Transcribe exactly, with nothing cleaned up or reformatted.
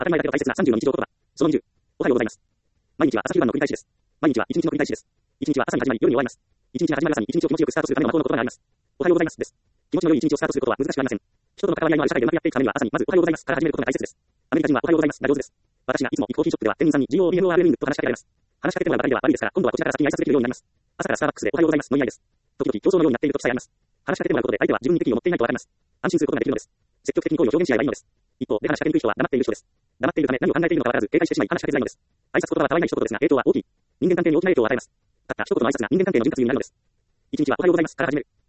当たり前だけど大切なさんじゅうの日常言葉。そのにじゅう。おはようございます。毎日は朝昼晩の繰り返しです。毎日は一日の繰り返しです。一日は朝に始まり夜に終わります。一日が始まる朝に一日を気持ちよくスタートするための魔法の言葉があります。おはようございますです。気持ちの良い一日をスタートすることは難しくありません。人との関わり合いのある社会でうまくやっていくためには朝にまずおはようございますから始めることが大切です。アメリカ人はおはようございますが上手です。私がいつも行くコーヒーショップでは店員さんに ジーオービーエムオーアールエム と話しかけられます。話しかけてもらうばかりでは悪いですから、今度はこちらから先に挨拶できるようになります。朝からスターバックスでおはようございますの嫌いです。時々競争のようになっている時さえあります。話しかけてもらうことで相手は自分に敵意を持っていないとわかります。安心することができるのです。積極的に好意を表現し合えばいいのです。一方で話しかけにくい人は黙っている人です。黙っているため何を考えているのかわからず警戒してしまい話しかけづらいのです。挨拶言葉はたわいない一言ですが影響は大きい。人間関係に大きな影響を与えます。たった一言の挨拶が人間関係の潤滑油になるのです。一日はおはようございますから始める。